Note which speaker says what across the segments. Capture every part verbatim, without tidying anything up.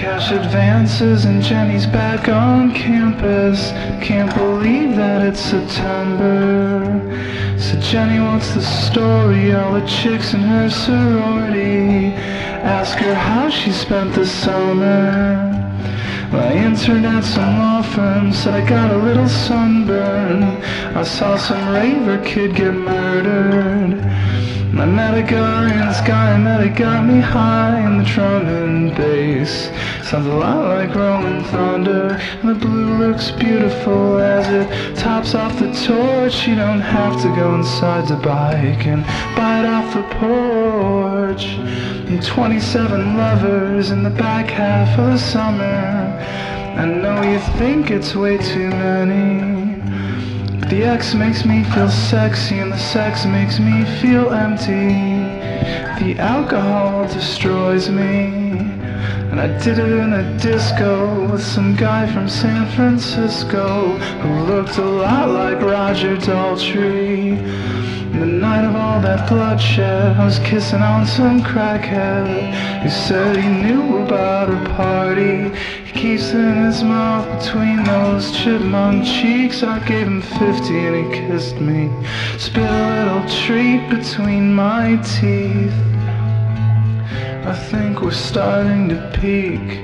Speaker 1: Cash advances and Jenny's back on campus. Can't believe that it's September. So Jenny, what's the story? All the chicks in her sorority ask her how she spent the summer. Well, I interned at some law firm, said I got a little sunburn. I saw some raver kid get murdered. I met a guy in the sky, I met a got me high in the drum and bass. Sounds a lot like rolling thunder, and the blue looks beautiful as it tops off the torch. You don't have to go inside to bike and bite off the porch. And twenty-seven lovers in the back half of the summer. I know you think it's way too many. The X makes me feel sexy and the sex makes me feel empty. The alcohol destroys me. And I did it in a disco with some guy from San Francisco who looked a lot like Roger Daltrey. The night of all that bloodshed, I was kissing on some crackhead who said he knew about a party. He keeps it in his mouth between those chipmunk cheeks. I gave him fifty and he kissed me. Spit a little treat between my teeth. I think we're starting to peak.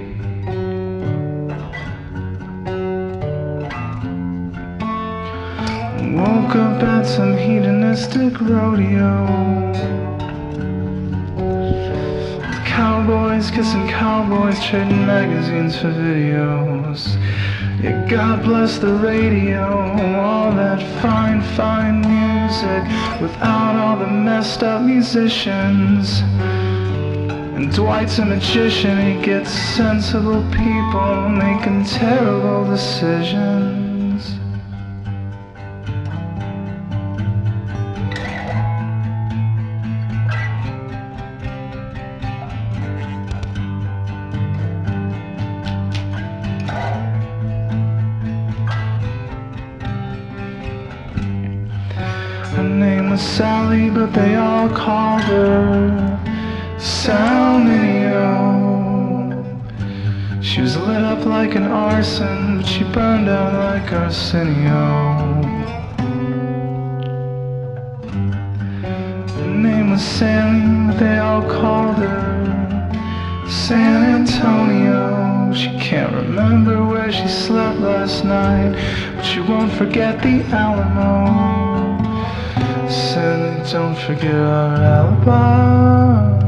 Speaker 1: Woke up at some hedonistic rodeo. Cowboys kissing cowboys, trading magazines for videos. Yeah, God bless the radio, all that fine, fine music, without all the messed up musicians. And Dwight's a magician, he gets sensible people making terrible decisions. Her name was Sally, but they all called her Salminio. She was lit up like an arson, but she burned out like Arsenio. Her name was Sammy, but they all called her San Antonio. She can't remember where she slept last night, but she won't forget the Alamo. Said, don't forget our alibi.